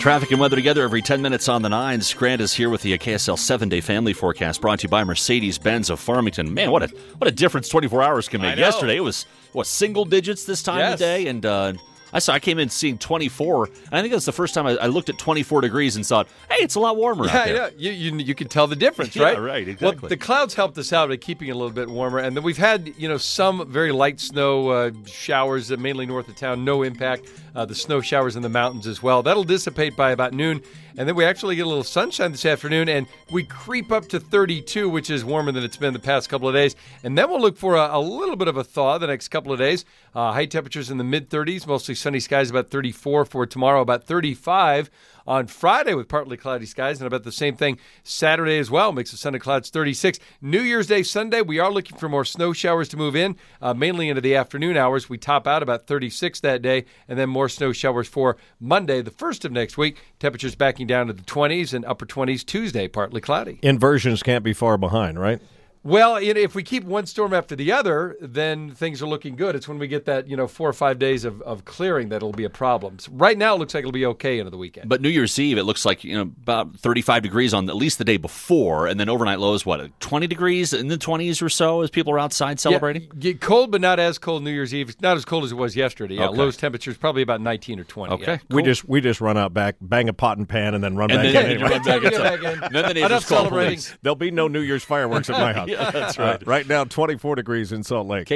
Traffic and weather together every 10 minutes on the 9s. Grant is here with the KSL 7-day family forecast brought to you by Mercedes-Benz of Farmington. Man, what a difference 24 hours can make. Yesterday it was, single digits this time of day? And I came in seeing 24, and I think that's the first time I looked at 24 degrees and thought, hey, it's a lot warmer out there. Yeah, you can tell the difference, right? Yeah, right, exactly. Well, the clouds helped us out by keeping it a little bit warmer, and then we've had, some very light snow showers, mainly north of town, no impact. The snow showers in the mountains as well. That'll dissipate by about noon, and then we actually get a little sunshine this afternoon, and we creep up to 32, which is warmer than it's been the past couple of days. And then we'll look for a little bit of a thaw the next couple of days. High temperatures in the mid-30s, mostly sunny skies, about 34 for tomorrow, about 35 on Friday with partly cloudy skies, and about the same thing Saturday as well. Mix of sun and clouds, 36. New Year's Day, Sunday, we are looking for more snow showers to move in, mainly into the afternoon hours. We top out about 36 that day, and then more snow showers for Monday, the 1st of next week. Temperatures backing down to the 20s and upper 20s Tuesday, partly cloudy. Inversions can't be far behind, right? Well, if we keep one storm after the other, then things are looking good. It's when we get that, 4 or 5 days of clearing that'll be a problem. So right now, it looks like it'll be okay into the weekend. But New Year's Eve, it looks like about 35 degrees on at least the day before, and then overnight lows, 20 degrees in the 20s or so as people are outside celebrating? Yeah, cold, but not as cold New Year's Eve. It's not as cold as it was yesterday. Yeah, okay. Lowest temperatures probably about 19 or 20. Okay, yeah. cool. We just run out back, bang a pot and pan, and then run back in. Then you run back in. Then the neighbors call celebrating. police. There'll be no New Year's fireworks at my house. Yeah, that's right. Right now, 24 degrees in Salt Lake.